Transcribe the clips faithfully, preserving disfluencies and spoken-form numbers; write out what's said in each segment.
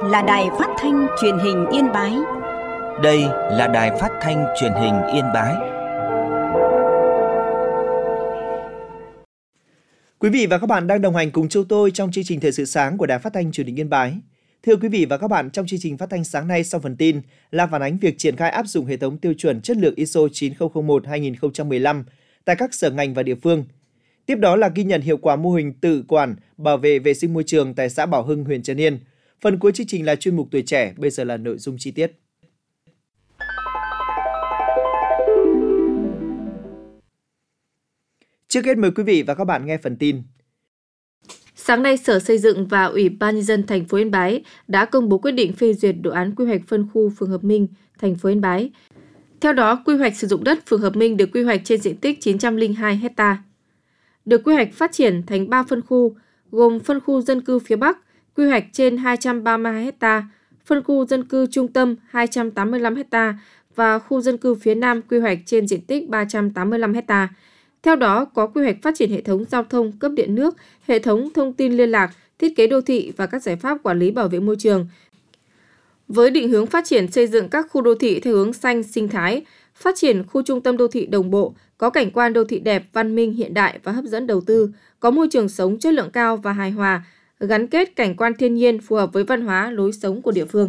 là Đài Phát thanh Truyền hình Yên Bái. Đây là Đài Phát thanh Truyền hình Yên Bái. Quý vị và các bạn đang đồng hành cùng chúng tôi trong chương trình Thời sự sáng của Đài Phát thanh Truyền hình Yên Bái. Thưa quý vị và các bạn, trong chương trình phát thanh sáng nay sau phần tin là phản ánh việc triển khai áp dụng hệ thống tiêu chuẩn chất lượng i ét o chín không một hai không một năm tại các sở ngành và địa phương. Tiếp đó là ghi nhận hiệu quả mô hình tự quản bảo vệ vệ sinh môi trường tại xã Bảo Hưng, huyện Trấn Yên. Phần cuối chương trình là chuyên mục Tuổi Trẻ, bây giờ là nội dung chi tiết. Trước hết mời quý vị và các bạn nghe phần tin. Sáng nay, Sở Xây dựng và Ủy ban Nhân dân thành phố Yên Bái đã công bố quyết định phê duyệt đồ án quy hoạch phân khu phường Hợp Minh, thành phố Yên Bái. Theo đó, quy hoạch sử dụng đất phường Hợp Minh được quy hoạch trên diện tích chín trăm lẻ hai héc ta. Được quy hoạch phát triển thành ba phân khu, gồm phân khu dân cư phía Bắc, quy hoạch trên hai trăm ba mươi hai héc ta, phân khu dân cư trung tâm hai trăm tám mươi lăm héc ta và khu dân cư phía Nam quy hoạch trên diện tích ba trăm tám mươi lăm héc ta. Theo đó, có quy hoạch phát triển hệ thống giao thông, cấp điện nước, hệ thống thông tin liên lạc, thiết kế đô thị và các giải pháp quản lý bảo vệ môi trường. Với định hướng phát triển xây dựng các khu đô thị theo hướng xanh, sinh thái, phát triển khu trung tâm đô thị đồng bộ, có cảnh quan đô thị đẹp, văn minh, hiện đại và hấp dẫn đầu tư, có môi trường sống chất lượng cao và hài hòa, gắn kết cảnh quan thiên nhiên phù hợp với văn hóa, lối sống của địa phương.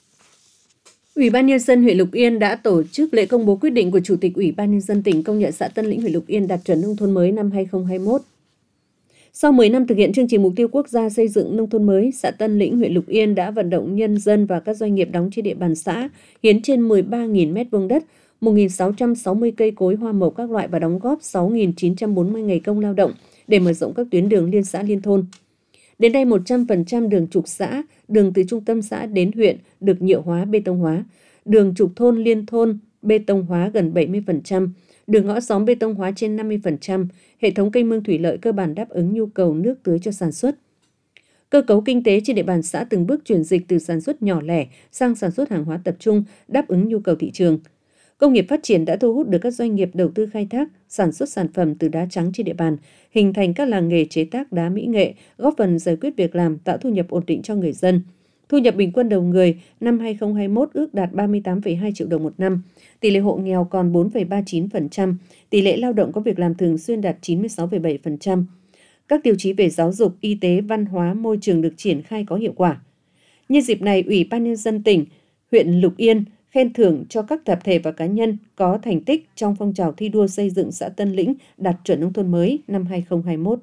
Ủy ban Nhân dân huyện Lục Yên đã tổ chức lễ công bố quyết định của Chủ tịch Ủy ban Nhân dân tỉnh công nhận xã Tân Lĩnh, huyện Lục Yên đạt chuẩn nông thôn mới năm hai không hai mốt. Sau mười năm thực hiện chương trình mục tiêu quốc gia xây dựng nông thôn mới, xã Tân Lĩnh, huyện Lục Yên đã vận động nhân dân và các doanh nghiệp đóng trên địa bàn xã hiến trên mười ba nghìn mét vuông đất, một nghìn sáu trăm sáu mươi cây cối hoa màu các loại và đóng góp sáu nghìn chín trăm bốn mươi ngày công lao động để mở rộng các tuyến đường liên xã liên thôn. Đến nay, một trăm phần trăm đường trục xã, đường từ trung tâm xã đến huyện được nhựa hóa, bê tông hóa. Đường trục thôn liên thôn bê tông hóa gần bảy mươi phần trăm, đường ngõ xóm bê tông hóa trên năm mươi phần trăm, hệ thống kênh mương thủy lợi cơ bản đáp ứng nhu cầu nước tưới cho sản xuất. Cơ cấu kinh tế trên địa bàn xã từng bước chuyển dịch từ sản xuất nhỏ lẻ sang sản xuất hàng hóa tập trung, đáp ứng nhu cầu thị trường. Công nghiệp phát triển đã thu hút được các doanh nghiệp đầu tư khai thác, sản xuất sản phẩm từ đá trắng trên địa bàn, hình thành các làng nghề chế tác đá mỹ nghệ, góp phần giải quyết việc làm, tạo thu nhập ổn định cho người dân. Thu nhập bình quân đầu người năm hai không hai mốt ước đạt ba mươi tám phẩy hai triệu đồng một năm, tỷ lệ hộ nghèo còn bốn phẩy ba mươi chín phần trăm, tỷ lệ lao động có việc làm thường xuyên đạt chín mươi sáu phẩy bảy phần trăm. Các tiêu chí về giáo dục, y tế, văn hóa, môi trường được triển khai có hiệu quả. Nhân dịp này, Ủy ban Nhân dân tỉnh, huyện Lục Yên khen thưởng cho các tập thể và cá nhân có thành tích trong phong trào thi đua xây dựng xã Tân Lĩnh đạt chuẩn nông thôn mới năm hai không hai mốt.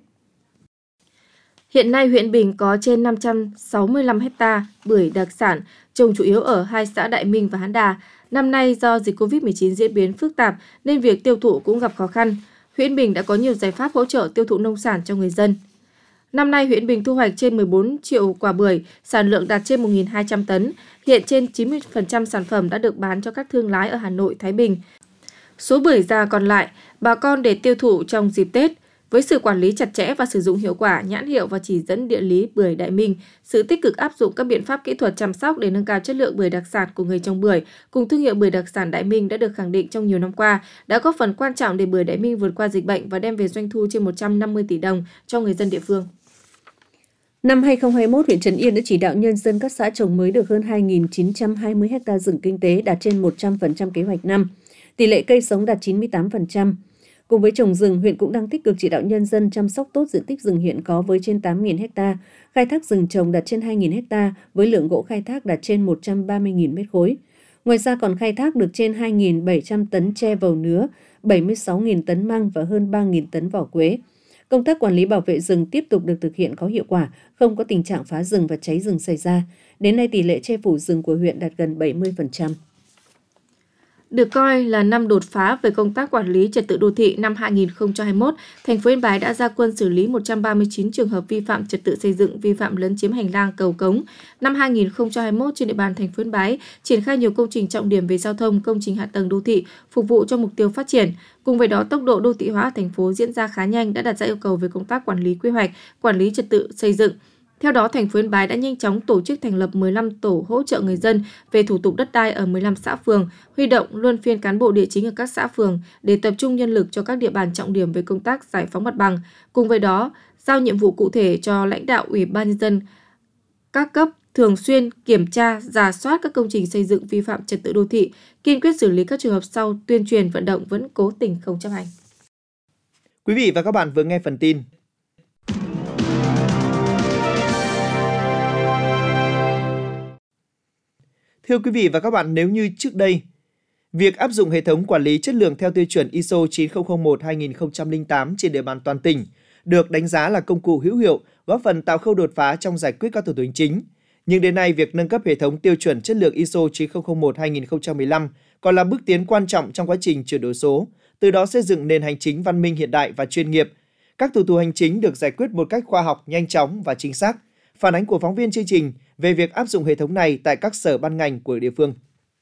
Hiện nay, huyện Bình có trên năm trăm sáu mươi lăm héc ta bưởi đặc sản, trồng chủ yếu ở hai xã Đại Minh và Hán Đà. Năm nay, do dịch covid mười chín diễn biến phức tạp nên việc tiêu thụ cũng gặp khó khăn. Huyện Bình đã có nhiều giải pháp hỗ trợ tiêu thụ nông sản cho người dân. Năm nay, huyện Bình thu hoạch trên mười bốn triệu quả bưởi, sản lượng đạt trên một nghìn hai trăm tấn. Hiện trên chín mươi phần trăm sản phẩm đã được bán cho các thương lái ở Hà Nội, Thái Bình. Số bưởi già còn lại, bà con để tiêu thụ trong dịp Tết. Với sự quản lý chặt chẽ và sử dụng hiệu quả nhãn hiệu và chỉ dẫn địa lý bưởi Đại Minh, sự tích cực áp dụng các biện pháp kỹ thuật chăm sóc để nâng cao chất lượng bưởi đặc sản của người trồng bưởi, cùng thương hiệu bưởi đặc sản Đại Minh đã được khẳng định trong nhiều năm qua, đã góp phần quan trọng để bưởi Đại Minh vượt qua dịch bệnh và đem về doanh thu trên một trăm năm mươi tỷ đồng cho người dân địa phương. Năm hai không hai mốt, huyện Trấn Yên đã chỉ đạo nhân dân các xã trồng mới được hơn hai nghìn chín trăm hai mươi héc ta rừng kinh tế, đạt trên một trăm phần trăm kế hoạch năm. Tỷ lệ cây sống đạt chín mươi tám phần trăm. Cùng với trồng rừng, huyện cũng đang tích cực chỉ đạo nhân dân chăm sóc tốt diện tích rừng hiện có với trên tám nghìn héc ta, khai thác rừng trồng đạt trên hai nghìn héc ta với lượng gỗ khai thác đạt trên một trăm ba mươi nghìn mét khối. Ngoài ra còn khai thác được trên hai nghìn bảy trăm tấn tre vầu nứa, bảy mươi sáu nghìn tấn măng và hơn ba nghìn tấn vỏ quế. Công tác quản lý bảo vệ rừng tiếp tục được thực hiện có hiệu quả, không có tình trạng phá rừng và cháy rừng xảy ra. Đến nay, tỷ lệ che phủ rừng của huyện đạt gần bảy mươi phần trăm. Được coi là năm đột phá về công tác quản lý trật tự đô thị năm hai không hai mốt, thành phố Yên Bái đã ra quân xử lý một trăm ba mươi chín trường hợp vi phạm trật tự xây dựng, vi phạm lấn chiếm hành lang cầu cống. Năm hai không hai mốt, trên địa bàn thành phố Yên Bái triển khai nhiều công trình trọng điểm về giao thông, công trình hạ tầng đô thị phục vụ cho mục tiêu phát triển. Cùng với đó, tốc độ đô thị hóa ở thành phố diễn ra khá nhanh đã đặt ra yêu cầu về công tác quản lý quy hoạch, quản lý trật tự xây dựng. Theo đó, thành phố Yên Bái đã nhanh chóng tổ chức thành lập mười lăm tổ hỗ trợ người dân về thủ tục đất đai ở mười lăm xã phường, huy động luân phiên cán bộ địa chính ở các xã phường để tập trung nhân lực cho các địa bàn trọng điểm về công tác giải phóng mặt bằng. Cùng với đó, giao nhiệm vụ cụ thể cho lãnh đạo Ủy ban Nhân dân các cấp thường xuyên kiểm tra, rà soát các công trình xây dựng vi phạm trật tự đô thị, kiên quyết xử lý các trường hợp sau tuyên truyền vận động vẫn cố tình không chấp hành. Quý vị và các bạn vừa nghe phần tin. Thưa quý vị và các bạn, nếu như trước đây, việc áp dụng hệ thống quản lý chất lượng theo tiêu chuẩn i ét o chín không không một hai nghìn không trăm lẻ tám trên địa bàn toàn tỉnh được đánh giá là công cụ hữu hiệu, góp phần tạo khâu đột phá trong giải quyết các thủ tục hành chính. Nhưng đến nay, việc nâng cấp hệ thống tiêu chuẩn chất lượng i ét o chín không không một hai nghìn không trăm mười lăm còn là bước tiến quan trọng trong quá trình chuyển đổi số, từ đó xây dựng nền hành chính văn minh hiện đại và chuyên nghiệp. Các thủ tục hành chính được giải quyết một cách khoa học, nhanh chóng và chính xác. Phản ánh của phóng viên chương trình về việc áp dụng hệ thống này tại các sở ban ngành của địa phương.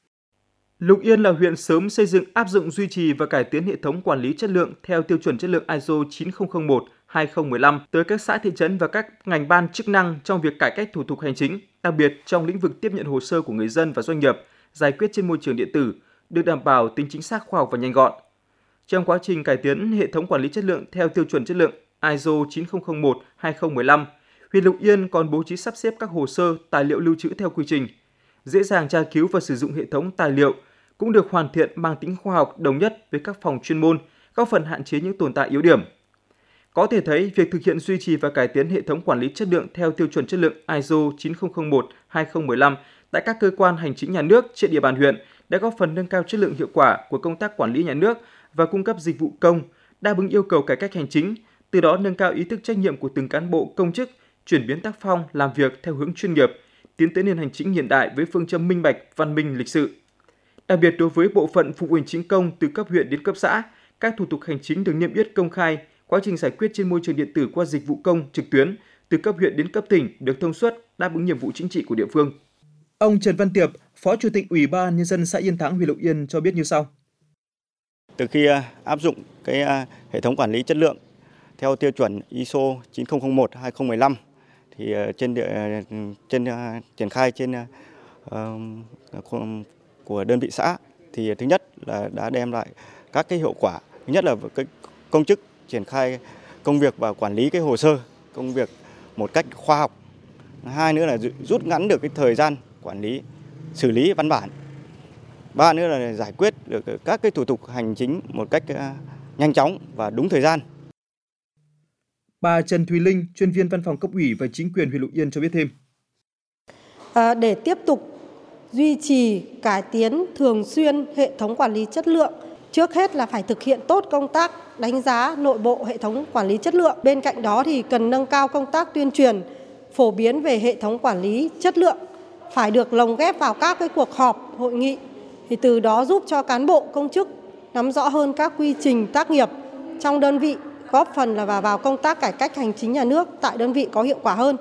Lục Yên là huyện sớm xây dựng, áp dụng, duy trì và cải tiến hệ thống quản lý chất lượng theo tiêu chuẩn chất lượng i ét o chín không không một hai không một lăm tới các xã thị trấn và các ngành ban chức năng trong việc cải cách thủ tục hành chính, đặc biệt trong lĩnh vực tiếp nhận hồ sơ của người dân và doanh nghiệp, giải quyết trên môi trường điện tử, được đảm bảo tính chính xác, khoa học và nhanh gọn. Trong quá trình cải tiến hệ thống quản lý chất lượng theo tiêu chuẩn chất lượng i ét o chín không không một hai không một lăm, huyện Lục Yên còn bố trí sắp xếp các hồ sơ, tài liệu lưu trữ theo quy trình, dễ dàng tra cứu và sử dụng hệ thống tài liệu, cũng được hoàn thiện mang tính khoa học, đồng nhất với các phòng chuyên môn, góp phần hạn chế những tồn tại yếu điểm. Có thể thấy, việc thực hiện duy trì và cải tiến hệ thống quản lý chất lượng theo tiêu chuẩn chất lượng i ét o chín không không một hai không một lăm tại các cơ quan hành chính nhà nước trên địa bàn huyện đã góp phần nâng cao chất lượng, hiệu quả của công tác quản lý nhà nước và cung cấp dịch vụ công, đáp ứng yêu cầu cải cách hành chính, từ đó nâng cao ý thức trách nhiệm của từng cán bộ công chức, chuyển biến tác phong làm việc theo hướng chuyên nghiệp, tiến tới nền hành chính hiện đại với phương châm minh bạch, văn minh, lịch sự. Đặc biệt đối với bộ phận phục vụ hành chính công từ cấp huyện đến cấp xã, các thủ tục hành chính được niêm yết công khai, quá trình giải quyết trên môi trường điện tử qua dịch vụ công trực tuyến từ cấp huyện đến cấp tỉnh được thông suốt, đáp ứng nhiệm vụ chính trị của địa phương. Ông Trần Văn Tiệp, Phó Chủ tịch Ủy ban Nhân dân xã Yên Thắng, huyện Lục Yên cho biết như sau. Từ khi áp dụng cái hệ thống quản lý chất lượng theo tiêu chuẩn i ét o chín không không một hai không một lăm thì trên trên triển khai trên uh, của đơn vị xã thì thứ nhất là đã đem lại các cái hiệu quả. Thứ nhất là cái công chức triển khai công việc và quản lý cái hồ sơ công việc một cách khoa học. Hai nữa là rút ngắn được cái thời gian quản lý, xử lý văn bản. Ba nữa là giải quyết được các cái thủ tục hành chính một cách nhanh chóng và đúng thời gian. Bà Trần Thùy Linh, chuyên viên văn phòng cấp ủy và chính quyền huyện Lục Yên cho biết thêm. À, để tiếp tục duy trì, cải tiến thường xuyên hệ thống quản lý chất lượng, trước hết là phải thực hiện tốt công tác đánh giá nội bộ hệ thống quản lý chất lượng. Bên cạnh đó thì cần nâng cao công tác tuyên truyền, phổ biến về hệ thống quản lý chất lượng, phải được lồng ghép vào các cái cuộc họp, hội nghị, thì từ đó giúp cho cán bộ công chức nắm rõ hơn các quy trình tác nghiệp trong đơn vị, góp phần là vào công tác cải cách hành chính nhà nước tại đơn vị có hiệu quả hơn.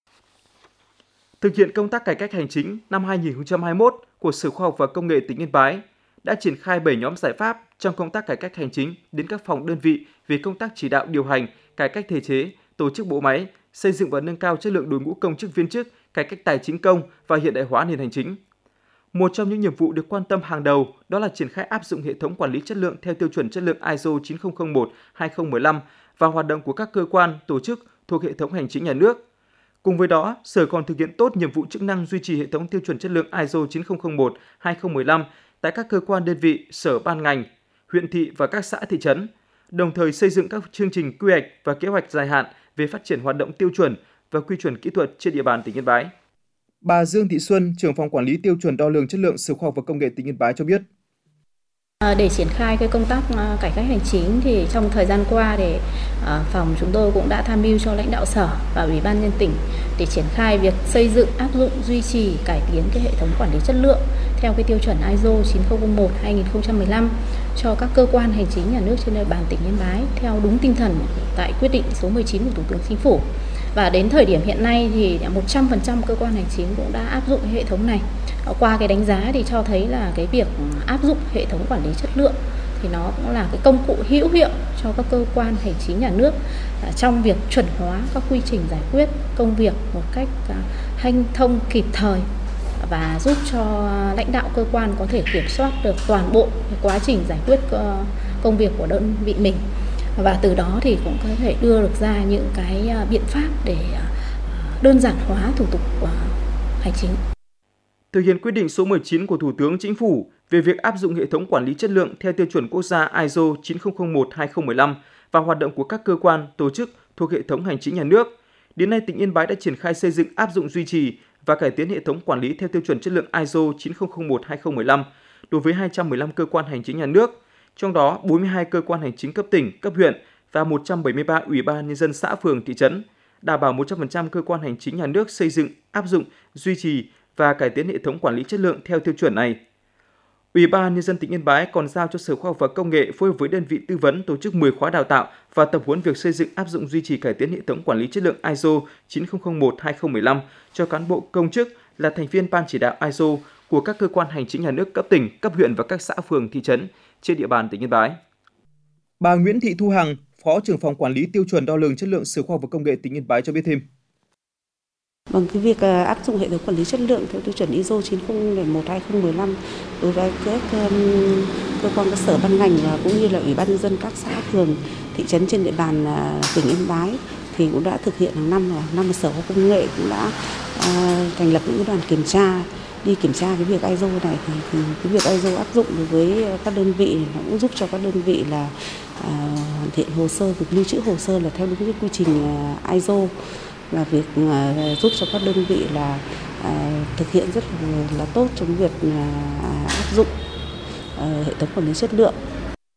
Thực hiện công tác cải cách hành chính năm hai nghìn không trăm hai mươi mốt của Sở Khoa học và Công nghệ tỉnh Yên Bái đã triển khai bảy nhóm giải pháp trong công tác cải cách hành chính đến các phòng đơn vị về công tác chỉ đạo điều hành, cải cách thể chế, tổ chức bộ máy, xây dựng và nâng cao chất lượng đội ngũ công chức viên chức, cải cách tài chính công và hiện đại hóa nền hành chính. Một trong những nhiệm vụ được quan tâm hàng đầu đó là triển khai áp dụng hệ thống quản lý chất lượng theo tiêu chuẩn chất lượng i ét o chín không không một hai không một lăm và hoạt động của các cơ quan, tổ chức thuộc hệ thống hành chính nhà nước. Cùng với đó, Sở còn thực hiện tốt nhiệm vụ chức năng duy trì hệ thống tiêu chuẩn chất lượng i ét o chín không không một hai không một lăm tại các cơ quan đơn vị, sở ban ngành, huyện thị và các xã thị trấn, đồng thời xây dựng các chương trình quy hoạch và kế hoạch dài hạn về phát triển hoạt động tiêu chuẩn và quy chuẩn kỹ thuật trên địa bàn tỉnh Yên Bái. Bà Dương Thị Xuân, trưởng phòng quản lý tiêu chuẩn đo lường chất lượng Sở Khoa học và Công nghệ tỉnh Yên Bái cho biết. Để triển khai cái công tác cải cách hành chính thì trong thời gian qua thì phòng chúng tôi cũng đã tham mưu cho lãnh đạo sở và Ủy ban nhân dân tỉnh để triển khai việc xây dựng, áp dụng, duy trì, cải tiến cái hệ thống quản lý chất lượng theo cái tiêu chuẩn i ét o chín không không một hai nghìn không trăm mười lăm cho các cơ quan hành chính nhà nước trên địa bàn tỉnh Yên Bái theo đúng tinh thần tại quyết định số mười chín của Thủ tướng Chính phủ. Và đến thời điểm hiện nay thì một trăm phần trăm cơ quan hành chính cũng đã áp dụng hệ thống này. Qua cái đánh giá thì cho thấy là cái việc áp dụng hệ thống quản lý chất lượng thì nó cũng là cái công cụ hữu hiệu cho các cơ quan hành chính nhà nước trong việc chuẩn hóa các quy trình giải quyết công việc một cách hanh thông, kịp thời và giúp cho lãnh đạo cơ quan có thể kiểm soát được toàn bộ cái quá trình giải quyết công việc của đơn vị mình. Và từ đó thì cũng có thể đưa được ra những cái biện pháp để đơn giản hóa thủ tục hành chính. Thực hiện quyết định số mười chín của Thủ tướng Chính phủ về việc áp dụng hệ thống quản lý chất lượng theo tiêu chuẩn quốc gia i ét o chín không không một hai không một năm và hoạt động của các cơ quan, tổ chức thuộc hệ thống hành chính nhà nước, đến nay tỉnh Yên Bái đã triển khai xây dựng, áp dụng, duy trì và cải tiến hệ thống quản lý theo tiêu chuẩn chất lượng i ét o chín không không một hai không một năm đối với hai trăm mười lăm cơ quan hành chính nhà nước, trong đó bốn mươi hai cơ quan hành chính cấp tỉnh, cấp huyện và một trăm bảy mươi ba ủy ban nhân dân xã, phường, thị trấn, đảm bảo một trăm phần trăm cơ quan hành chính nhà nước xây dựng, áp dụng, duy trì và cải tiến hệ thống quản lý chất lượng theo tiêu chuẩn này. Ủy ban nhân dân tỉnh Yên Bái còn giao cho Sở Khoa học và Công nghệ phối hợp với đơn vị tư vấn tổ chức mười khóa đào tạo và tập huấn việc xây dựng, áp dụng, duy trì, cải tiến hệ thống quản lý chất lượng i ét o chín không không một hai không một năm cho cán bộ công chức là thành viên ban chỉ đạo i ét o của các cơ quan hành chính nhà nước cấp tỉnh, cấp huyện và các xã, phường, thị trấn trên địa bàn tỉnh Yên Bái. Bà Nguyễn Thị Thu Hằng, Phó trưởng phòng quản lý tiêu chuẩn đo lường chất lượng Sở Khoa học và Công nghệ tỉnh Yên Bái cho biết thêm. Bằng cái việc áp dụng hệ thống quản lý chất lượng theo tiêu chuẩn i ét o chín không không một hai không một năm đối với các um, cơ quan, các sở ban ngành và cũng như là ủy ban nhân dân các xã, phường, thị trấn trên địa bàn uh, tỉnh Yên Bái thì cũng đã thực hiện hàng năm. Hàng năm Sở Khoa học Công nghệ cũng đã uh, thành lập những đoàn kiểm tra đi kiểm tra cái việc i ét o này, thì, thì cái việc i ét o áp dụng đối với các đơn vị nó cũng giúp cho các đơn vị là uh, hoàn thiện hồ sơ, việc lưu trữ hồ sơ là theo đúng cái quy trình uh, i ét o, là việc uh, giúp cho các đơn vị là uh, thực hiện rất là, là tốt trong việc uh, áp dụng uh, hệ thống quản lý chất lượng.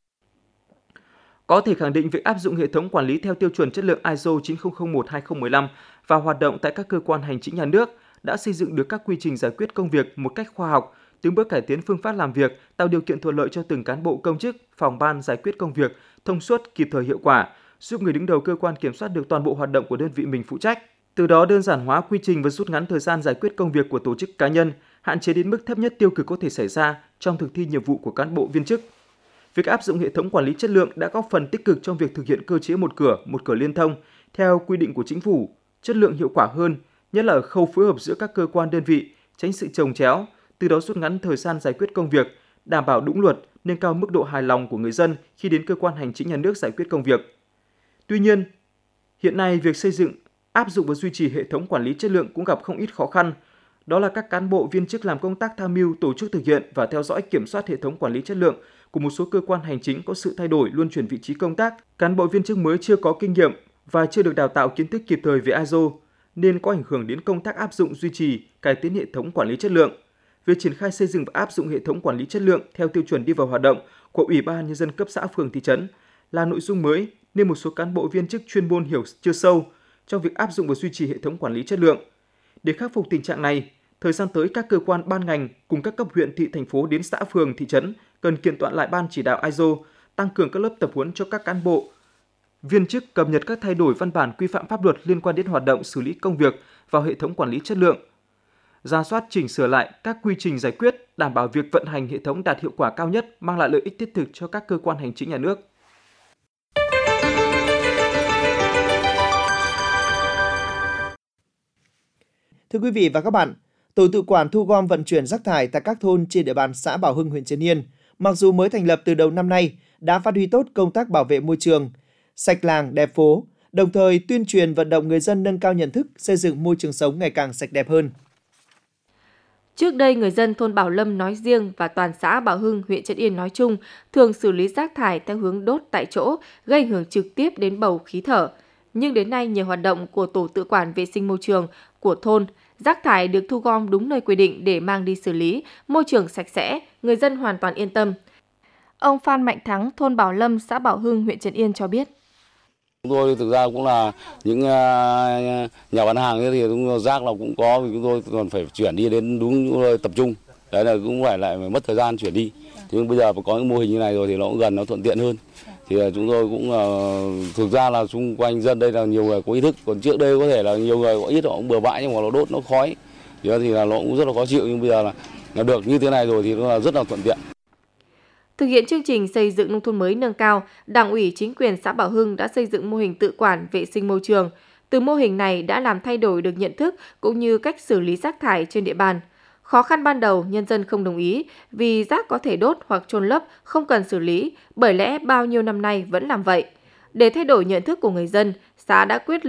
Có thể khẳng định việc áp dụng hệ thống quản lý theo tiêu chuẩn chất lượng i ét o chín không không một hai không một năm và hoạt động tại các cơ quan hành chính nhà nước đã xây dựng được các quy trình giải quyết công việc một cách khoa học, từng bước cải tiến phương pháp làm việc, tạo điều kiện thuận lợi cho từng cán bộ công chức, phòng ban giải quyết công việc thông suốt, kịp thời, hiệu quả, giúp người đứng đầu cơ quan kiểm soát được toàn bộ hoạt động của đơn vị mình phụ trách. Từ đó đơn giản hóa quy trình và rút ngắn thời gian giải quyết công việc của tổ chức, cá nhân, hạn chế đến mức thấp nhất tiêu cực có thể xảy ra trong thực thi nhiệm vụ của cán bộ viên chức. Việc áp dụng hệ thống quản lý chất lượng đã góp phần tích cực trong việc thực hiện cơ chế một cửa, một cửa liên thông theo quy định của Chính phủ, chất lượng, hiệu quả hơn, nhất là ở khâu phối hợp giữa các cơ quan, đơn vị, tránh sự chồng chéo, từ đó rút ngắn thời gian giải quyết công việc, đảm bảo đúng luật, nâng cao mức độ hài lòng của người dân khi đến cơ quan hành chính nhà nước giải quyết công việc. Tuy nhiên, hiện nay việc xây dựng, áp dụng và duy trì hệ thống quản lý chất lượng cũng gặp không ít khó khăn. Đó là các cán bộ viên chức làm công tác tham mưu, tổ chức thực hiện và theo dõi, kiểm soát hệ thống quản lý chất lượng của một số cơ quan hành chính có sự thay đổi, luân chuyển vị trí công tác, cán bộ viên chức mới chưa có kinh nghiệm và chưa được đào tạo kiến thức kịp thời về i ét o, nên có ảnh hưởng đến công tác áp dụng, duy trì, cải tiến hệ thống quản lý chất lượng. Việc triển khai xây dựng và áp dụng hệ thống quản lý chất lượng theo tiêu chuẩn đi vào hoạt động của Ủy ban nhân dân cấp xã, phường, thị trấn là nội dung mới nên một số cán bộ viên chức chuyên môn hiểu chưa sâu trong việc áp dụng và duy trì hệ thống quản lý chất lượng. Để khắc phục tình trạng này, thời gian tới các cơ quan, ban ngành cùng các cấp huyện, thị, thành phố đến xã, phường, thị trấn cần kiện toàn lại ban chỉ đạo i ét o, tăng cường các lớp tập huấn cho các cán bộ viên chức, cập nhật các thay đổi văn bản quy phạm pháp luật liên quan đến hoạt động xử lý công việc vào hệ thống quản lý chất lượng, rà soát, chỉnh sửa lại các quy trình giải quyết, đảm bảo việc vận hành hệ thống đạt hiệu quả cao nhất, mang lại lợi ích thiết thực cho các cơ quan hành chính nhà nước. Thưa quý vị và các bạn, tổ tự quản thu gom vận chuyển rác thải tại các thôn trên địa bàn xã Bảo Hưng, huyện Trấn Yên, mặc dù mới thành lập từ đầu năm nay, đã phát huy tốt công tác bảo vệ môi trường, sạch làng, đẹp phố, đồng thời tuyên truyền vận động người dân nâng cao nhận thức, xây dựng môi trường sống ngày càng sạch đẹp hơn. Trước đây, người dân thôn Bảo Lâm nói riêng và toàn xã Bảo Hưng, huyện Trấn Yên nói chung thường xử lý rác thải theo hướng đốt tại chỗ, gây ảnh hưởng trực tiếp đến bầu khí thở. Nhưng đến nay, nhờ hoạt động của tổ tự quản vệ sinh môi trường của thôn, rác thải được thu gom đúng nơi quy định để mang đi xử lý, môi trường sạch sẽ, người dân hoàn toàn yên tâm. Ông Phan Mạnh Thắng, thôn Bảo Lâm, xã Bảo Hưng, huyện Trấn Yên cho biết. Chúng tôi thực ra cũng là những nhà bán hàng thì chúng rác là cũng có, vì chúng tôi còn phải chuyển đi đến đúng nơi tập trung. Đấy là cũng phải lại mất thời gian chuyển đi. Nhưng bây giờ có những mô hình như này rồi thì nó cũng gần, nó thuận tiện hơn. Thì chúng tôi cũng thực ra là xung quanh dân đây là nhiều người có ý thức, còn trước đây có thể là nhiều người có ít họ cũng bừa bãi nhưng mà nó đốt nó khói thì là nó cũng rất là khó chịu, nhưng bây giờ là nó được như thế này rồi thì nó là rất là thuận tiện. Thực hiện chương trình xây dựng nông thôn mới nâng cao, Đảng ủy chính quyền xã Bảo Hưng đã xây dựng mô hình tự quản vệ sinh môi trường. Từ mô hình này đã làm thay đổi được nhận thức cũng như cách xử lý rác thải trên địa bàn. Khó khăn ban đầu, nhân dân không đồng ý vì rác có thể đốt hoặc chôn lấp, không cần xử lý, bởi lẽ bao nhiêu năm nay vẫn làm vậy. Để thay đổi nhận thức của người dân, xã đã quyết liệt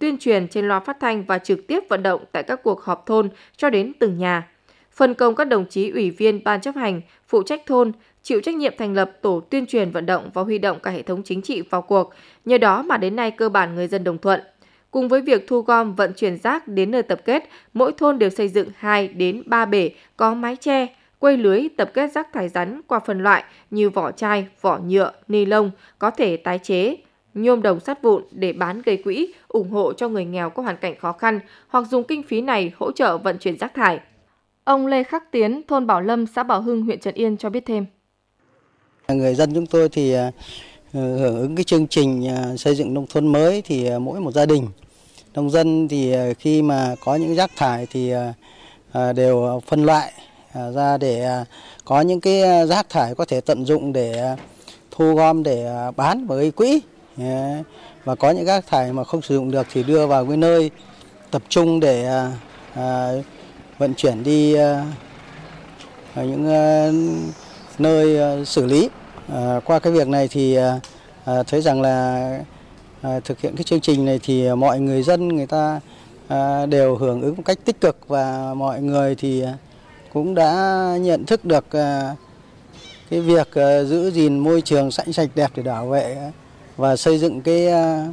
tuyên truyền trên loa phát thanh và trực tiếp vận động tại các cuộc họp thôn cho đến từng nhà. Phân công các đồng chí ủy viên ban chấp hành, phụ trách thôn, chịu trách nhiệm thành lập tổ tuyên truyền vận động và huy động cả hệ thống chính trị vào cuộc. Nhờ đó mà đến nay cơ bản người dân đồng thuận. Cùng với việc thu gom vận chuyển rác đến nơi tập kết, mỗi thôn đều xây dựng hai đến ba bể có mái che, quây lưới tập kết rác thải rắn qua phân loại như vỏ chai, vỏ nhựa, ni lông có thể tái chế, nhôm đồng sắt vụn để bán gây quỹ, ủng hộ cho người nghèo có hoàn cảnh khó khăn hoặc dùng kinh phí này hỗ trợ vận chuyển rác thải. Ông Lê Khắc Tiến, thôn Bảo Lâm, xã Bảo Hưng, huyện Trấn Yên cho biết thêm. Người dân chúng tôi thì hưởng ứng cái chương trình xây dựng nông thôn mới thì mỗi một gia đình nông dân thì khi mà có những rác thải thì đều phân loại ra để có những cái rác thải có thể tận dụng để thu gom để bán và gây quỹ, và có những rác thải mà không sử dụng được thì đưa vào cái nơi tập trung để vận chuyển đi những nơi xử lý. Qua cái việc này thì thấy rằng là thực hiện cái chương trình này thì mọi người dân người ta đều hưởng ứng một cách tích cực, và mọi người thì cũng đã nhận thức được cái việc giữ gìn môi trường xanh sạch đẹp để bảo vệ và xây dựng cái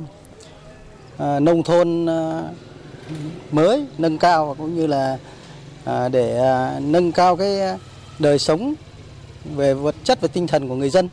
nông thôn mới nâng cao, cũng như là để nâng cao cái đời sống về vật chất và tinh thần của người dân.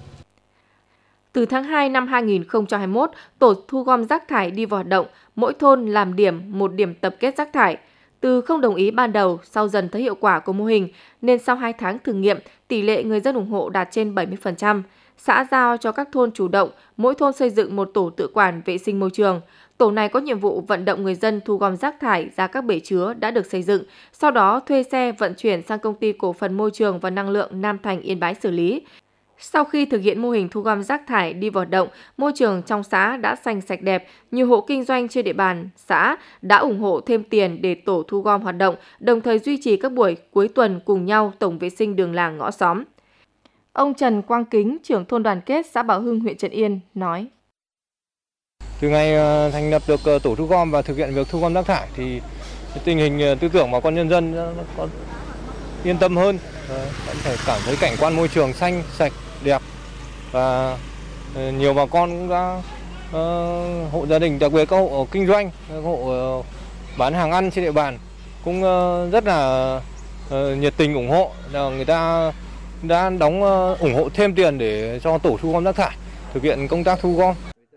Từ tháng hai năm hai nghìn không trăm hai mươi mốt, tổ thu gom rác thải đi vào hoạt động, mỗi thôn làm điểm một điểm tập kết rác thải. Từ không đồng ý ban đầu, sau dần thấy hiệu quả của mô hình, nên sau hai tháng thử nghiệm, tỷ lệ người dân ủng hộ đạt trên bảy mươi phần trăm. Xã giao cho các thôn chủ động, mỗi thôn xây dựng một tổ tự quản vệ sinh môi trường. Tổ này có nhiệm vụ vận động người dân thu gom rác thải ra các bể chứa đã được xây dựng, sau đó thuê xe vận chuyển sang công ty cổ phần môi trường và năng lượng Nam Thành Yên Bái xử lý. Sau khi thực hiện mô hình thu gom rác thải đi vào hoạt động, môi trường trong xã đã xanh sạch đẹp, nhiều hộ kinh doanh trên địa bàn xã đã ủng hộ thêm tiền để tổ thu gom hoạt động, đồng thời duy trì các buổi cuối tuần cùng nhau tổng vệ sinh đường làng ngõ xóm. Ông Trần Quang Kính, trưởng thôn Đoàn Kết, xã Bảo Hưng, huyện Trấn Yên nói: Từ ngày thành lập được tổ thu gom và thực hiện việc thu gom rác thải thì tình hình tư tưởng bà con nhân dân có yên tâm hơn, vẫn phải cảm thấy cảnh quan môi trường xanh sạch đẹp, và nhiều bà con cũng đã uh, hộ gia đình, đặc biệt các hộ kinh doanh, các hộ uh, bán hàng ăn trên địa bàn cũng uh, rất là uh, nhiệt tình ủng hộ, là người ta đã đóng uh, ủng hộ thêm tiền để cho tổ thu gom rác thải thực hiện công tác thu gom.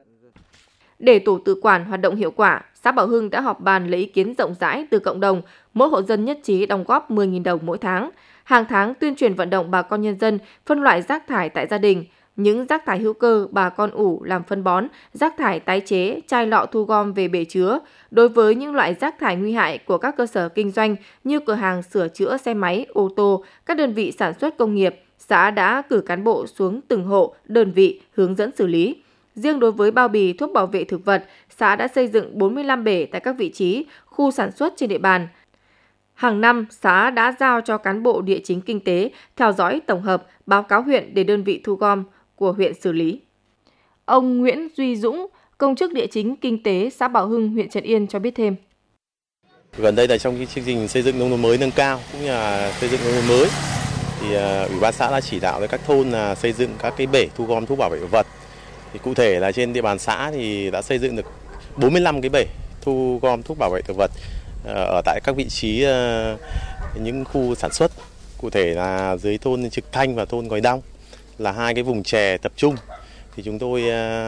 Để tổ tự quản hoạt động hiệu quả, xã Bảo Hưng đã họp bàn lấy ý kiến rộng rãi từ cộng đồng, mỗi hộ dân nhất trí đóng góp mười nghìn đồng mỗi tháng. Hàng tháng tuyên truyền vận động bà con nhân dân phân loại rác thải tại gia đình, những rác thải hữu cơ bà con ủ làm phân bón, rác thải tái chế, chai lọ thu gom về bể chứa. Đối với những loại rác thải nguy hại của các cơ sở kinh doanh như cửa hàng sửa chữa xe máy, ô tô, các đơn vị sản xuất công nghiệp, xã đã cử cán bộ xuống từng hộ, đơn vị hướng dẫn xử lý. Riêng đối với bao bì thuốc bảo vệ thực vật, xã đã xây dựng bốn mươi lăm bể tại các vị trí, khu sản xuất trên địa bàn. Hàng năm, xã đã giao cho cán bộ địa chính kinh tế theo dõi tổng hợp, báo cáo huyện để đơn vị thu gom của huyện xử lý. Ông Nguyễn Duy Dũng, công chức địa chính kinh tế xã Bảo Hưng, huyện Trấn Yên cho biết thêm. Gần đây là trong cái chương trình xây dựng nông thôn mới nâng cao cũng như là xây dựng nông thôn mới, thì uh, ủy ban xã đã chỉ đạo với các thôn là xây dựng các cái bể thu gom thuốc bảo vệ thực vật. Thì cụ thể là trên địa bàn xã thì đã xây dựng được bốn mươi lăm cái bể thu gom thuốc bảo vệ thực vật ở tại các vị trí những khu sản xuất, cụ thể là dưới thôn Trực Thanh và thôn Gòi Đong là hai cái vùng chè tập trung. Thì chúng tôi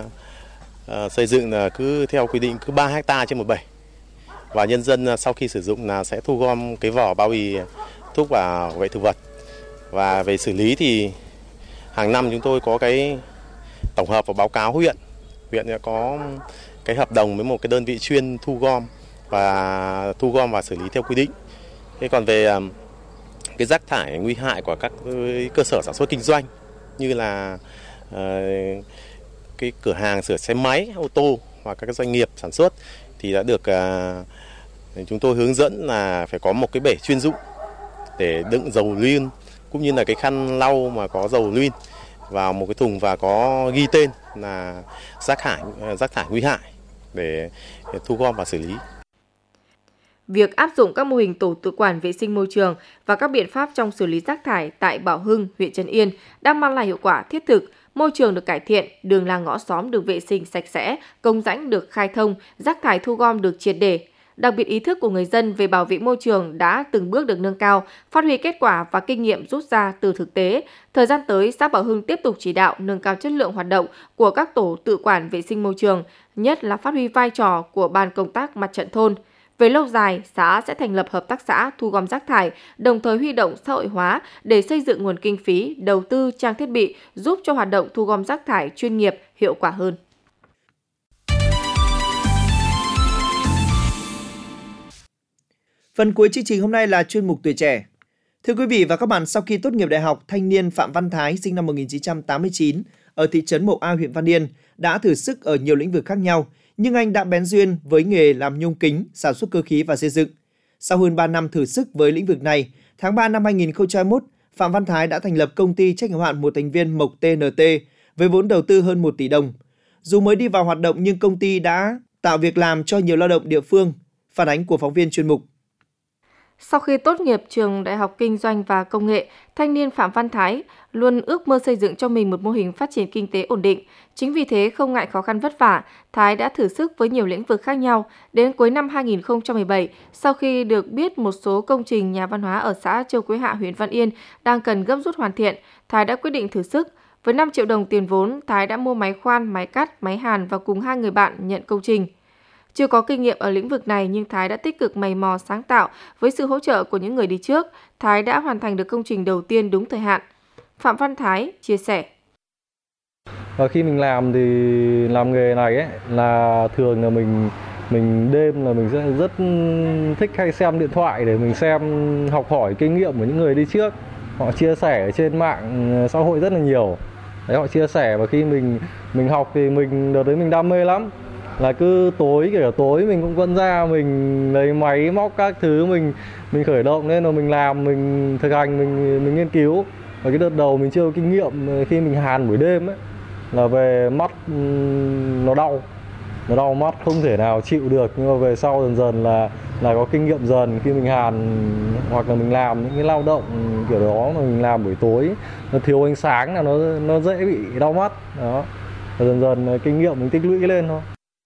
xây dựng là cứ theo quy định cứ ba héc ta trên một bể, và nhân dân sau khi sử dụng là sẽ thu gom cái vỏ bao bì thuốc bảo vệ thực vật. Và về xử lý thì hàng năm chúng tôi có cái tổng hợp và báo cáo huyện. Huyện có cái hợp đồng với một cái đơn vị chuyên thu gom và thu gom và xử lý theo quy định. Thế còn về cái rác thải nguy hại của các cơ sở sản xuất kinh doanh như là uh, cái cửa hàng sửa xe máy, ô tô hoặc các doanh nghiệp sản xuất thì đã được uh, chúng tôi hướng dẫn là phải có một cái bể chuyên dụng để đựng dầu luyên cũng như là cái khăn lau mà có dầu luyên vào một cái thùng và có ghi tên là rác thải rác thải nguy hại để thu gom và xử lý. Việc áp dụng các mô hình tổ tự quản vệ sinh môi trường và các biện pháp trong xử lý rác thải tại Bảo Hưng, huyện Trấn Yên đang mang lại hiệu quả thiết thực. Môi trường được cải thiện, đường làng ngõ xóm được vệ sinh sạch sẽ, công rãnh được khai thông, rác thải thu gom được triệt để. Đặc biệt ý thức của người dân về bảo vệ môi trường đã từng bước được nâng cao, phát huy kết quả và kinh nghiệm rút ra từ thực tế. Thời gian tới, xã Bảo Hưng tiếp tục chỉ đạo nâng cao chất lượng hoạt động của các tổ tự quản vệ sinh môi trường, nhất là phát huy vai trò của ban công tác mặt trận thôn. Về lâu dài, xã sẽ thành lập hợp tác xã thu gom rác thải, đồng thời huy động xã hội hóa để xây dựng nguồn kinh phí, đầu tư trang thiết bị giúp cho hoạt động thu gom rác thải chuyên nghiệp, hiệu quả hơn. Phần cuối chương trình hôm nay là chuyên mục Tuổi trẻ. Thưa quý vị và các bạn, sau khi tốt nghiệp đại học, thanh niên Phạm Văn Thái sinh năm một nghìn chín trăm tám mươi chín ở thị trấn Mộc A, huyện Văn Yên đã thử sức ở nhiều lĩnh vực khác nhau, nhưng anh đã bén duyên với nghề làm nhôm kính, sản xuất cơ khí và xây dựng. Sau hơn ba năm thử sức với lĩnh vực này, tháng ba năm hai nghìn không trăm hai mươi mốt, Phạm Văn Thái đã thành lập công ty trách nhiệm hữu hạn một thành viên Mộc tê en tê với vốn đầu tư hơn một tỷ đồng. Dù mới đi vào hoạt động nhưng công ty đã tạo việc làm cho nhiều lao động địa phương. Phản ánh của phóng viên chuyên mục. Sau khi tốt nghiệp trường Đại học Kinh doanh và Công nghệ, thanh niên Phạm Văn Thái luôn ước mơ xây dựng cho mình một mô hình phát triển kinh tế ổn định. Chính vì thế, không ngại khó khăn vất vả, Thái đã thử sức với nhiều lĩnh vực khác nhau. Đến cuối năm hai nghìn không trăm mười bảy, sau khi được biết một số công trình nhà văn hóa ở xã Châu Quế Hạ, huyện Văn Yên đang cần gấp rút hoàn thiện, Thái đã quyết định thử sức. Với năm triệu đồng tiền vốn, Thái đã mua máy khoan, máy cắt, máy hàn và cùng hai người bạn nhận công trình. Chưa có kinh nghiệm ở lĩnh vực này nhưng Thái đã tích cực mày mò sáng tạo. Với sự hỗ trợ của những người đi trước, Thái đã hoàn thành được công trình đầu tiên đúng thời hạn. Phạm Văn Thái chia sẻ. Và khi mình làm thì làm nghề này ấy, là thường là mình mình đêm là mình sẽ rất thích hay xem điện thoại để mình xem, học hỏi kinh nghiệm của những người đi trước. Họ chia sẻ ở trên mạng xã hội rất là nhiều. Đấy, họ chia sẻ và khi mình mình học thì mình đợt đấy mình đam mê lắm. Là cứ tối, kể cả tối mình cũng vẫn ra, mình lấy máy móc các thứ, mình mình khởi động lên rồi mình làm, mình thực hành, mình mình nghiên cứu. Và cái đợt đầu mình chưa có kinh nghiệm, khi mình hàn buổi đêm ấy là về mắt nó đau, nó đau mắt không thể nào chịu được, nhưng mà về sau dần dần là là có kinh nghiệm dần. Khi mình hàn hoặc là mình làm những cái lao động kiểu đó mà mình làm buổi tối, nó thiếu ánh sáng là nó nó dễ bị đau mắt đó. Và dần dần kinh nghiệm mình tích lũy lên thôi.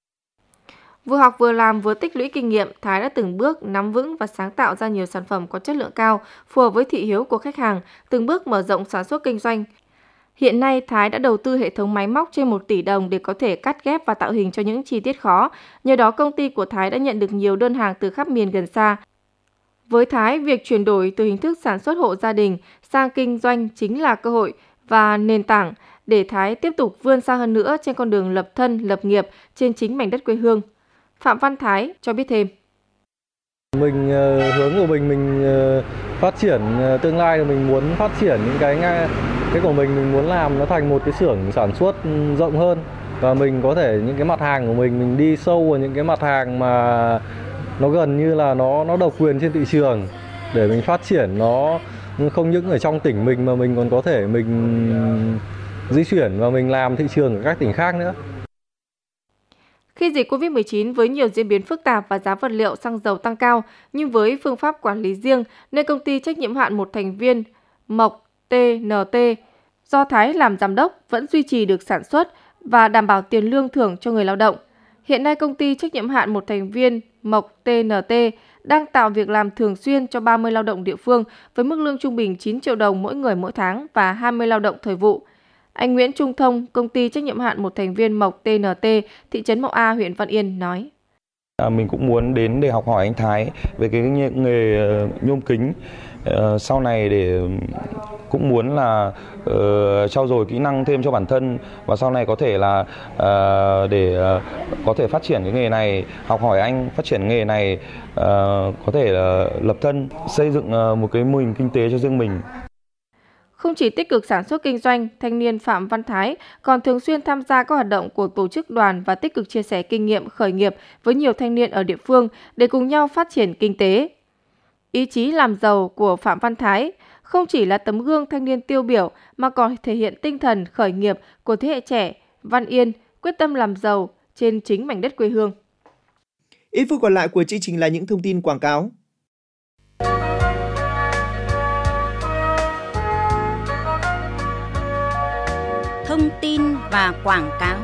Vừa học vừa làm vừa tích lũy kinh nghiệm, Thái đã từng bước nắm vững và sáng tạo ra nhiều sản phẩm có chất lượng cao, phù hợp với thị hiếu của khách hàng, từng bước mở rộng sản xuất kinh doanh. Hiện nay, Thái đã đầu tư hệ thống máy móc trên một tỷ đồng để có thể cắt ghép và tạo hình cho những chi tiết khó. Nhờ đó, công ty của Thái đã nhận được nhiều đơn hàng từ khắp miền gần xa. Với Thái, việc chuyển đổi từ hình thức sản xuất hộ gia đình sang kinh doanh chính là cơ hội và nền tảng để Thái tiếp tục vươn xa hơn nữa trên con đường lập thân, lập nghiệp trên chính mảnh đất quê hương. Phạm Văn Thái cho biết thêm. Mình hướng của mình mình phát triển tương lai là mình muốn phát triển những cái cái của mình mình muốn làm nó thành một cái xưởng sản xuất rộng hơn, và mình có thể những cái mặt hàng của mình mình đi sâu vào những cái mặt hàng mà nó gần như là nó nó độc quyền trên thị trường để mình phát triển nó không những ở trong tỉnh mình mà mình còn có thể mình di chuyển và mình làm thị trường ở các tỉnh khác nữa. Khi dịch covid mười chín với nhiều diễn biến phức tạp và giá vật liệu xăng dầu tăng cao, nhưng với phương pháp quản lý riêng nên công ty trách nhiệm hữu hạn một thành viên Mộc tê en tê do Thái làm giám đốc vẫn duy trì được sản xuất và đảm bảo tiền lương thưởng cho người lao động. Hiện nay công ty trách nhiệm hữu hạn một thành viên Mộc tê en tê đang tạo việc làm thường xuyên cho ba mươi lao động địa phương với mức lương trung bình chín triệu đồng mỗi người mỗi tháng và hai mươi lao động thời vụ. Anh Nguyễn Trung Thông, công ty trách nhiệm hữu hạn một thành viên Mộc tê en tê, thị trấn Mộc A, huyện Văn Yên nói. À, mình cũng muốn đến để học hỏi anh Thái về cái nghề nhôm kính. Uh, sau này để cũng muốn là uh, trau dồi kỹ năng thêm cho bản thân, và sau này có thể là uh, để uh, có thể phát triển cái nghề này, học hỏi anh phát triển nghề này, uh, có thể uh, lập thân, xây dựng uh, một cái mô hình kinh tế cho riêng mình. Không chỉ tích cực sản xuất kinh doanh, thanh niên Phạm Văn Thái còn thường xuyên tham gia các hoạt động của tổ chức đoàn và tích cực chia sẻ kinh nghiệm khởi nghiệp với nhiều thanh niên ở địa phương để cùng nhau phát triển kinh tế. Ý chí làm giàu của Phạm Văn Thái không chỉ là tấm gương thanh niên tiêu biểu mà còn thể hiện tinh thần khởi nghiệp của thế hệ trẻ Văn Yên quyết tâm làm giàu trên chính mảnh đất quê hương. Ít phút còn lại của chương trình là những thông tin quảng cáo. Thông tin và quảng cáo.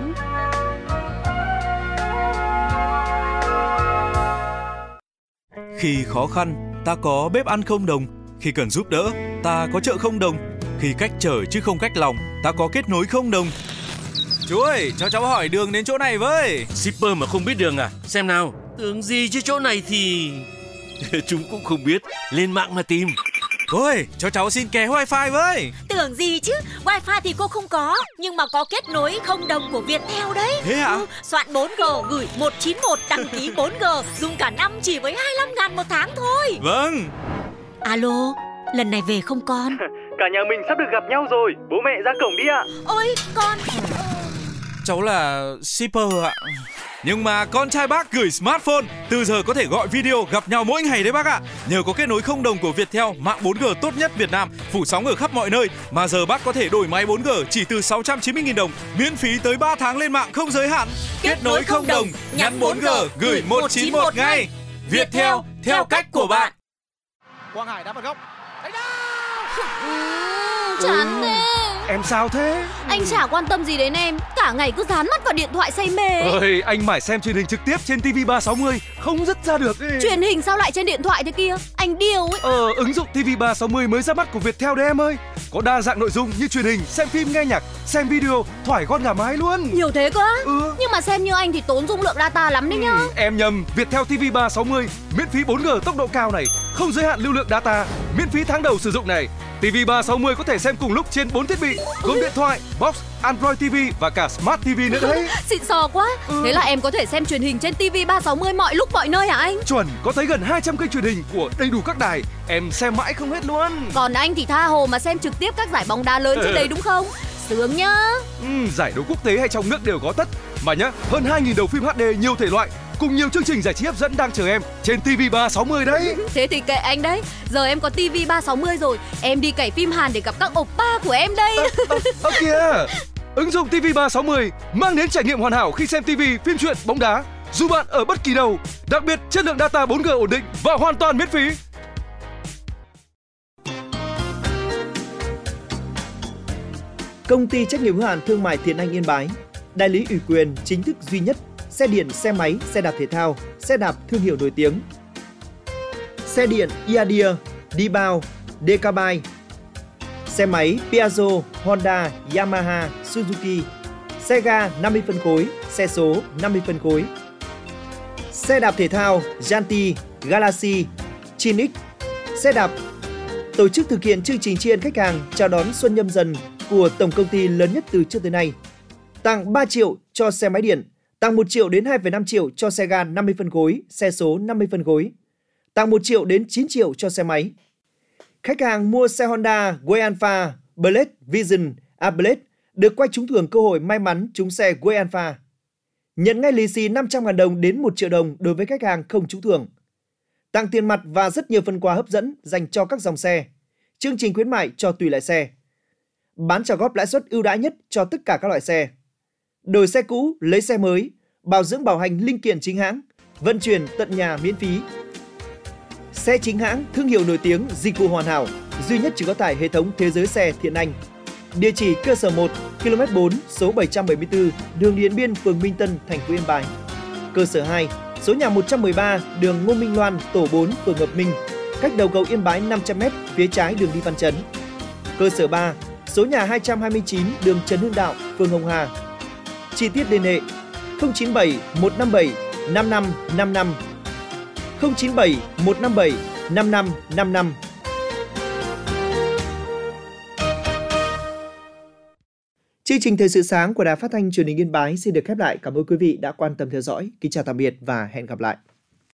Khi khó khăn, ta có bếp ăn không đồng. Khi cần giúp đỡ, ta có chợ không đồng. Khi cách trở chứ không cách lòng, ta có kết nối không đồng. Chú ơi, cho cháu hỏi đường đến chỗ này với. Shipper mà không biết đường à? Xem nào, tưởng gì chứ chỗ này thì... Chúng cũng không biết, lên mạng mà tìm. Cô ơi, cho cháu xin ké wifi với. Tưởng gì chứ, wifi thì cô không có, nhưng mà có kết nối không đồng của Viettel đấy. Thế hả? Ừ, soạn bốn G gửi một chín một, đăng ký bốn G, dùng cả năm chỉ với hai mươi lăm ngàn một tháng thôi. Vâng. Alo, lần này về không con? Cả nhà mình sắp được gặp nhau rồi, bố mẹ ra cổng đi ạ. Ôi, con... Cháu là shipper ạ. Nhưng mà con trai bác gửi smartphone, từ giờ có thể gọi video gặp nhau mỗi ngày đấy bác ạ. Nhờ có kết nối không đồng của Viettel, mạng bốn G tốt nhất Việt Nam, phủ sóng ở khắp mọi nơi, mà giờ bác có thể đổi máy bốn G chỉ từ sáu trăm chín mươi nghìn đồng, miễn phí tới ba tháng lên mạng không giới hạn. Kết nối không đồng, nhắn bốn G gửi một chín một ngay. Viettel, theo cách của bạn. Quang Hải đá vào góc. Chán thế. Em sao thế? Anh chả quan tâm gì đến em, cả ngày cứ dán mắt vào điện thoại say mê. Ơi, anh mải xem truyền hình trực tiếp trên ti vi ba sáu mươi, không dứt ra được ấy. Truyền hình sao lại trên điện thoại thế kia? Anh điêu ấy. Ờ, ứng dụng ti vi ba sáu mươi mới ra mắt của Viettel đấy em ơi. Có đa dạng nội dung như truyền hình, xem phim, nghe nhạc, xem video, thoải con gà mái luôn. Nhiều thế cơ á? Ừ. Nhưng mà xem như anh thì tốn dung lượng data lắm đấy nhá. Ừ, em nhầm, Viettel ti vi ba sáu mươi miễn phí bốn G tốc độ cao này, không giới hạn lưu lượng data, miễn phí tháng đầu sử dụng này. ti vi ba sáu mươi có thể xem cùng lúc trên bốn thiết bị, gồm điện thoại, box, Android ti vi và cả Smart ti vi nữa đấy. Xịn sò quá. Ừ. Thế là em có thể xem truyền hình trên ti vi ba sáu mươi mọi lúc mọi nơi hả anh? Chuẩn, có tới gần hai trăm kênh truyền hình của đầy đủ các đài, em xem mãi không hết luôn. Còn anh thì tha hồ mà xem trực tiếp các giải bóng đá lớn trên đấy đúng không? Sướng nhá. Ừ, giải đấu quốc tế hay trong nước đều có tất. Mà nhá, hơn hai nghìn đầu phim hát đê nhiều thể loại cùng nhiều chương trình giải trí hấp dẫn đang chờ em trên ti vi ba sáu mươi đấy. Thế thì kệ anh đấy. Giờ em có ti vi ba sáu mươi rồi, em đi cày phim Hàn để gặp các oppa của em đây. Ơ à, à, kìa. Ứng dụng ti vi ba sáu mươi mang đến trải nghiệm hoàn hảo khi xem ti vi, phim truyện, bóng đá, dù bạn ở bất kỳ đâu. Đặc biệt chất lượng data bốn G ổn định và hoàn toàn miễn phí. Công ty trách nhiệm hữu hạn thương mại Thiện Anh Yên Bái, đại lý ủy quyền chính thức duy nhất xe điện, xe máy, xe đạp thể thao, xe đạp thương hiệu nổi tiếng. Xe điện Iadia, Dibao, Decabike. Xe máy Piaggio, Honda, Yamaha, Suzuki. Xe ga năm mươi phân khối, xe số năm mươi phân khối. Xe đạp thể thao Janti, Galaxy, Chinix. Xe đạp tổ chức thực hiện chương trình tri ân khách hàng chào đón Xuân Nhâm Dần của tổng công ty lớn nhất từ trước tới nay. Tặng ba triệu cho xe máy điện, tặng một triệu đến hai phẩy năm triệu cho xe ga năm mươi phân khối, xe số năm mươi phân khối. Tặng một triệu đến chín triệu cho xe máy. Khách hàng mua xe Honda Way Alpha, Blade Vision, A Blade được quay trúng thưởng cơ hội may mắn trúng xe Way Alpha. Nhận ngay lì xì năm trăm nghìn đồng đến một triệu đồng đối với khách hàng không trúng thưởng. Tặng tiền mặt và rất nhiều phần quà hấp dẫn dành cho các dòng xe. Chương trình khuyến mại cho tùy loại xe. Bán trả góp lãi suất ưu đãi nhất cho tất cả các loại xe. Đổi xe cũ, lấy xe mới, bảo dưỡng bảo hành linh kiện chính hãng, vận chuyển tận nhà miễn phí. Xe chính hãng, thương hiệu nổi tiếng, dịch vụ hoàn hảo, duy nhất chỉ có tại hệ thống Thế giới xe Thiện Anh. Địa chỉ cơ sở một, ki lô mét bốn, số bảy trăm bảy mươi tư, đường Điện Biên, phường Minh Tân, thành phố Yên Bái. Cơ sở hai, số nhà một trăm mười ba, đường Ngô Minh Loan, tổ bốn, phường Hợp Minh, cách đầu cầu Yên Bái năm trăm mét, phía trái đường đi Văn Chấn. Cơ sở ba, số nhà hai trăm hai mươi chín, đường Trần Hưng Đạo, phường Hồng Hà. Chi tiết liên hệ không chín bảy một năm bảy năm năm năm năm, không chín bảy một năm bảy năm năm năm năm. Chương trình Thời sự sáng của Đài Phát thanh Truyền hình Yên Bái xin được khép lại. Cảm ơn quý vị đã quan tâm theo dõi. Kính chào tạm biệt và hẹn gặp lại.